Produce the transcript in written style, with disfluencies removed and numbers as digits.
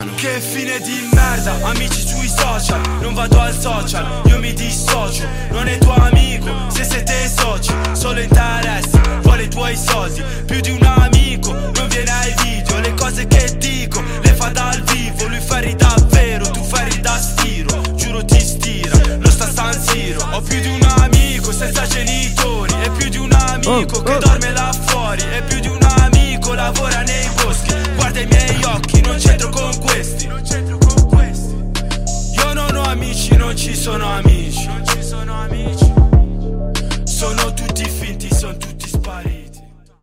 Che fine di merda, amici sui social, non vado al social, io mi dissocio. Non è tuo amico, se siete soci, solo interessi, vuole i tuoi soldi. Più di un amico, non viene ai video. Le cose che dico, le fa dal vivo. Lui fa davvero, tu fai da stiro. Giuro ti stira, non sta a San Siro. Ho più di un amico senza genitori. E più di un amico che dorme là fuori. E più di un amico lavora nei